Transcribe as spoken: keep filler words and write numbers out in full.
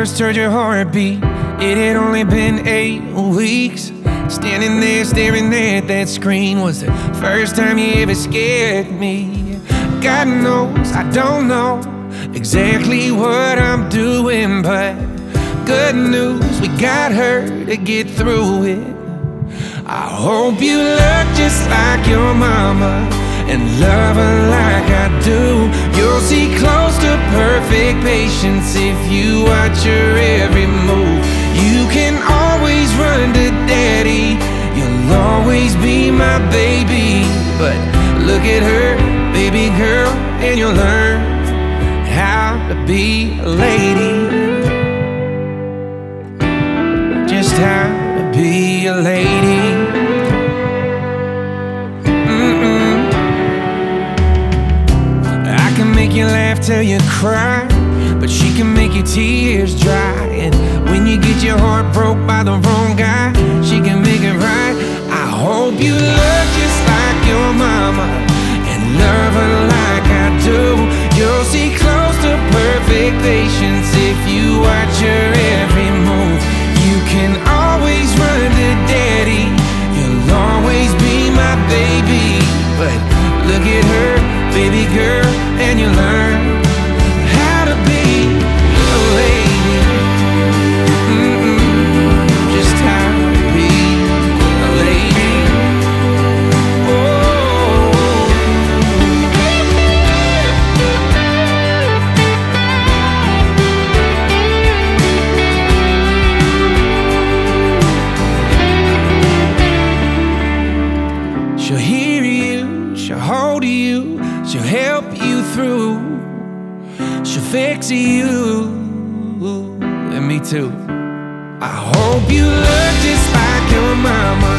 first heard your heartbeat, it had only been eight weeks. Standing there staring at that screen was the first time you ever scared me. God knows I don't know exactly what I'm doing, but good news, we got her to get through it. I hope you look just like your mama and love her like I do. You'll see close to perfect patience if you watch her every move. You can always run to daddy, you'll always be my baby. But look at her, baby girl, and you'll learn how to be a lady. Just how to be a lady. Mm-mm. I can make you laugh till you cry, but she can make your tears dry. And when you get your heart broke by the wrong guy, she can make it right. I hope you look just like your mama and love her like I do. You'll see close to perfect patience if you watch her every move. You can always run to daddy, you'll always be my baby. But look at her, baby girl, and you learn how to be a lady. Mm-mm, just how to be a lady. She'll hear you, she'll hold you, she'll help you through, she'll fix you, and me too. I hope you look just like your mama